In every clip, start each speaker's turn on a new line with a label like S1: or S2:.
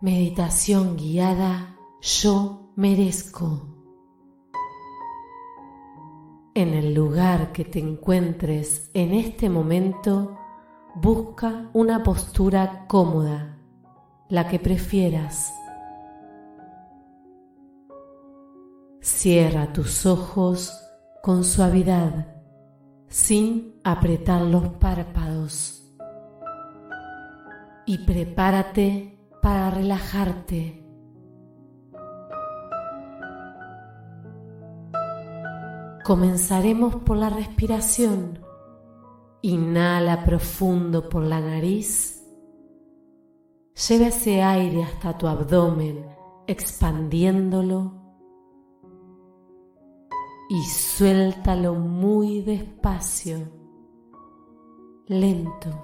S1: Meditación guiada Yo merezco. En el lugar que te encuentres en este momento, busca una postura cómoda, la que prefieras. Cierra tus ojos con suavidad, sin apretar los párpados, y prepárate para relajarte. Comenzaremos por la respiración. Inhala profundo por la nariz. Lleva ese aire hasta tu abdomen, expandiéndolo. Y suéltalo muy despacio, lento.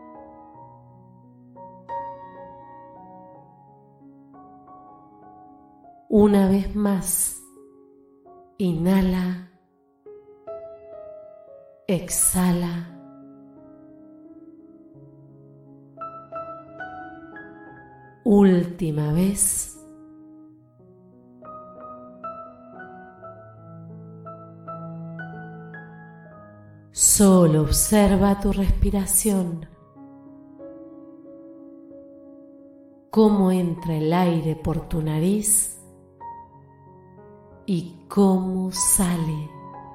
S1: Una vez más, inhala, exhala. Última vez. Solo observa tu respiración, cómo entra el aire por tu nariz y cómo sale.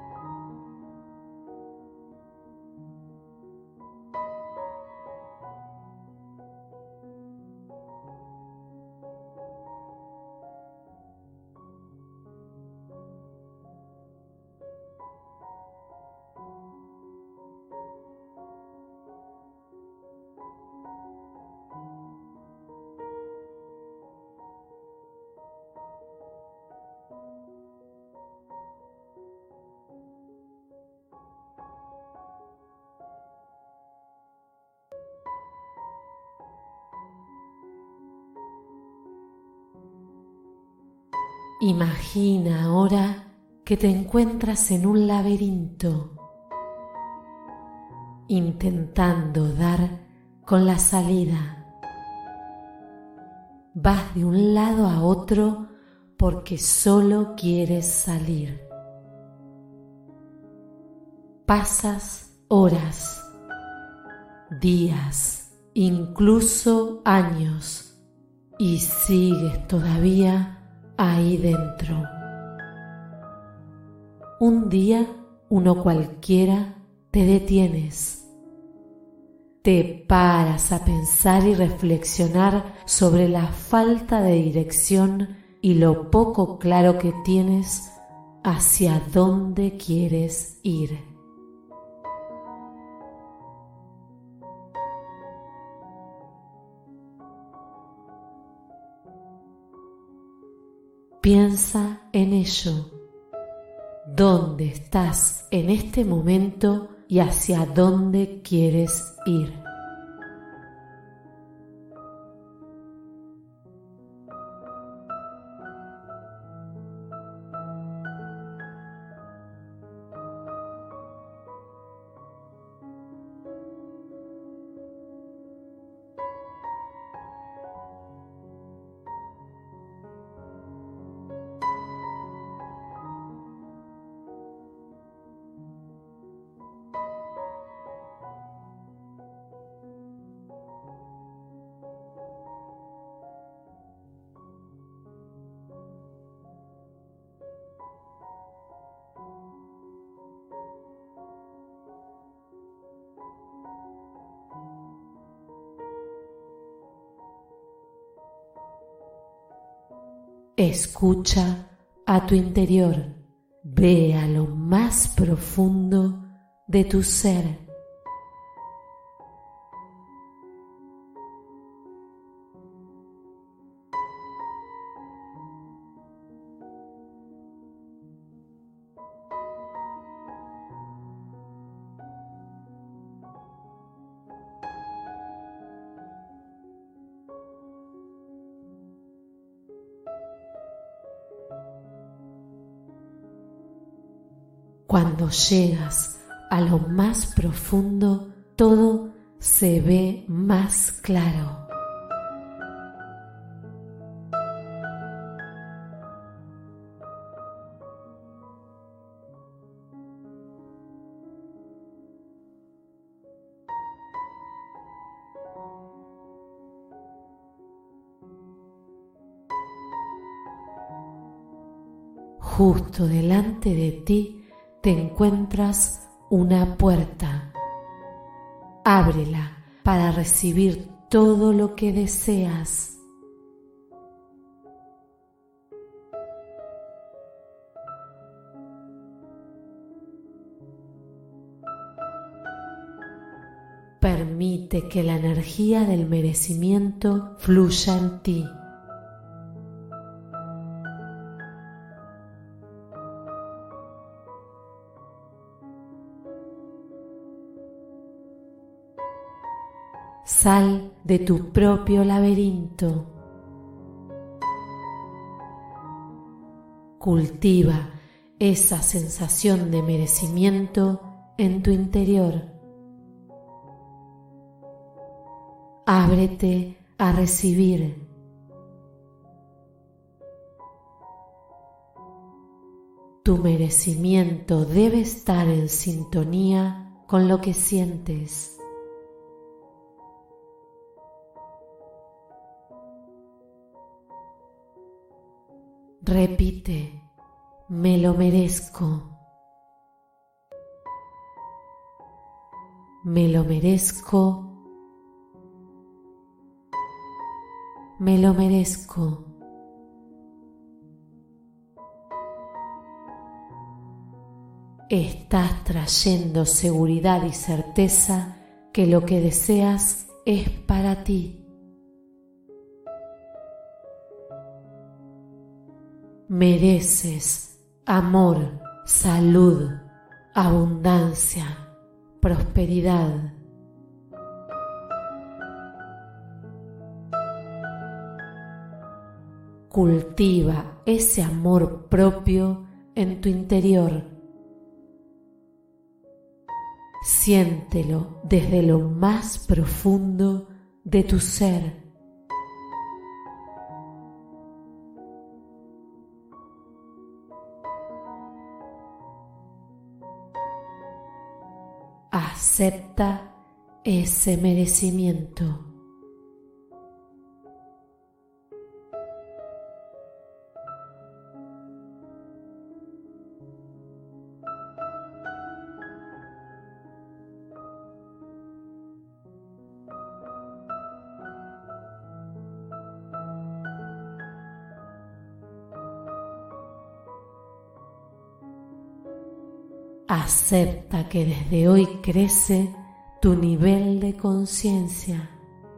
S1: Imagina ahora que te encuentras en un laberinto, intentando dar con la salida. Vas de un lado a otro porque solo quieres salir. Pasas horas, días, incluso años y sigues todavía ahí dentro. Un día, uno cualquiera, te detienes. Te paras a pensar y reflexionar sobre la falta de dirección y lo poco claro que tienes hacia dónde quieres ir. Piensa en ello. ¿Dónde estás en este momento y hacia dónde quieres ir? Escucha a tu interior, ve a lo más profundo de tu ser. Cuando llegas a lo más profundo, todo se ve más claro. justo delante de ti te encuentras una puerta. Ábrela para recibir todo lo que deseas. Permite que la energía del merecimiento fluya en ti. Sal de tu propio laberinto. Cultiva esa sensación de merecimiento en tu interior. Ábrete a recibir. Tu merecimiento debe estar en sintonía con lo que sientes. Repite, me lo merezco. Me lo merezco. Me lo merezco. Estás trayendo seguridad y certeza que lo que deseas es para ti. Mereces amor, salud, abundancia, prosperidad. Cultiva ese amor propio en tu interior. Siéntelo desde lo más profundo de tu ser. Acepta ese merecimiento. Acepta que desde hoy crece tu nivel de conciencia.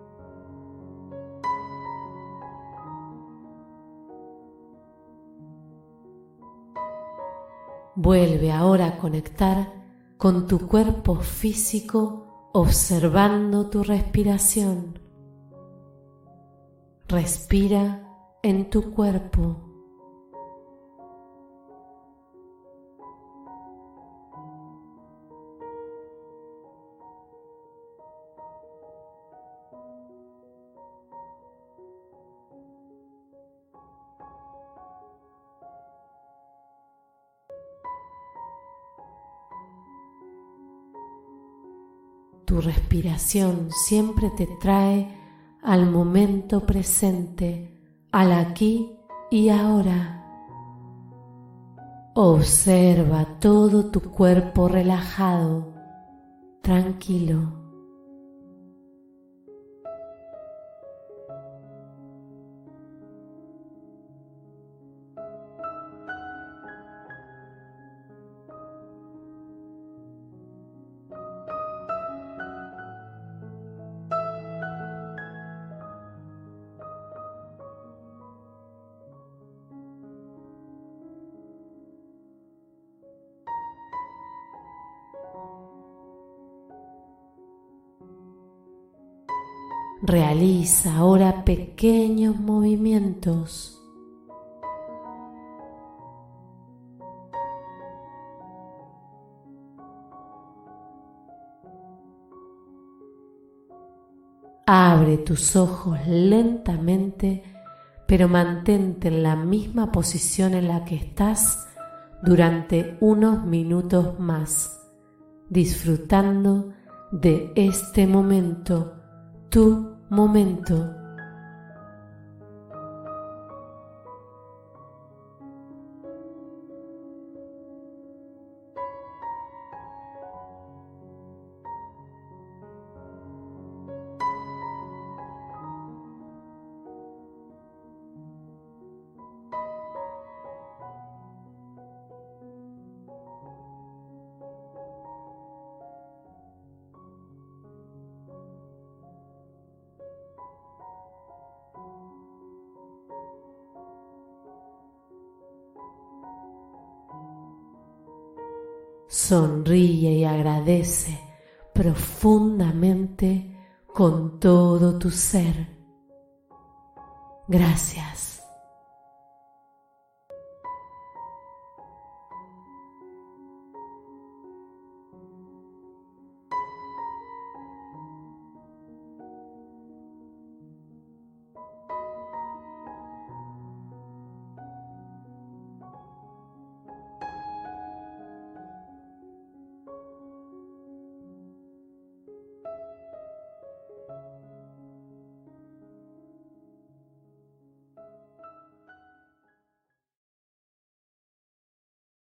S1: Vuelve ahora a conectar con tu cuerpo físico observando tu respiración. Respira en tu cuerpo. Tu respiración siempre te trae al momento presente, al aquí y ahora. Observa todo tu cuerpo relajado, tranquilo. Realiza ahora pequeños movimientos. Abre tus ojos lentamente, pero mantente en la misma posición en la que estás durante unos minutos más, disfrutando de este momento, tu momento. Sonríe y agradece profundamente con todo tu ser. Gracias.